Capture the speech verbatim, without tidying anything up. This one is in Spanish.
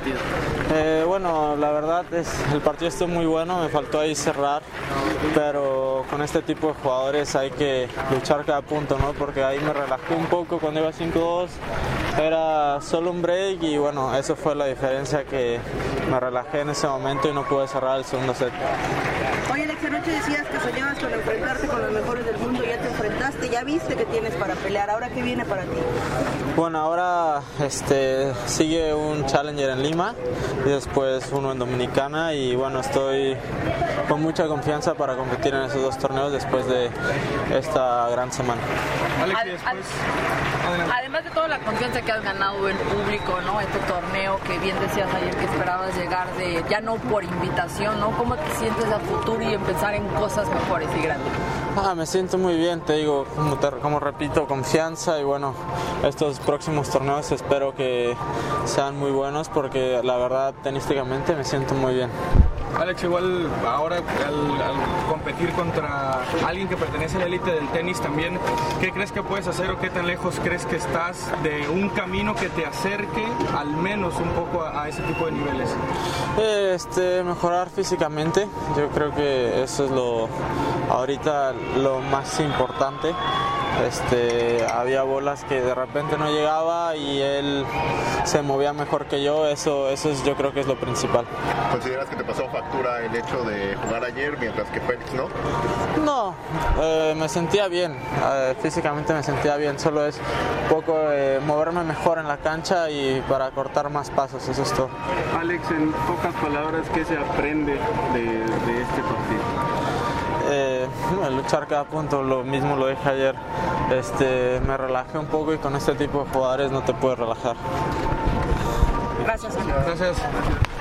partido? Eh, bueno, la verdad es el partido estuvo muy bueno, me faltó ahí cerrar, pero con este tipo de jugadores hay que luchar cada punto, ¿no? Porque ahí me relajé un poco cuando iba cinco dos, era solo un break y bueno, eso fue la diferencia, que me relajé en ese momento y no pude cerrar el segundo set. Oye, Alex, anoche decías que soñabas con enfrentarte con los mejores del mundo, ya te enfrentaste, ya viste que tienes para pelear, ¿ahora qué viene para ti? Bueno, ahora este, sigue un Challenger en Lima y después uno en Dominicana y bueno, estoy con mucha confianza para competir en esos dos torneos después de esta gran semana. Alex, y después, además de toda la confianza que has ganado en público, ¿no? Este torneo que bien decías ayer que esperabas llegar de, ya no por invitación, ¿no? ¿Cómo te sientes a futuro y en pensar en cosas mejores y grandes? Ah, me siento muy bien, te digo, como, te, como repito, confianza y bueno, estos próximos torneos espero que sean muy buenos porque la verdad tenísticamente me siento muy bien. Alex, igual ahora al, al competir contra alguien que pertenece a la élite del tenis también, ¿qué crees que puedes hacer o qué tan lejos crees que estás de un camino que te acerque al menos un poco a, a ese tipo de niveles? Este, mejorar físicamente, yo creo que eso es lo ahorita lo más importante. Este, había bolas que de repente no llegaba y él se movía mejor que yo, eso, eso es, yo creo que es lo principal. ¿Consideras que te pasó factura el hecho de jugar ayer mientras que Félix no? No, eh, me sentía bien, eh, físicamente me sentía bien, solo es un poco eh, moverme mejor en la cancha y para cortar más pasos, eso es todo. Alex, en pocas palabras, ¿qué se aprende de, de este partido? Eh, luchar cada punto, lo mismo lo dije ayer, este, me relajé un poco y con este tipo de jugadores no te puedes relajar. Gracias. Gracias.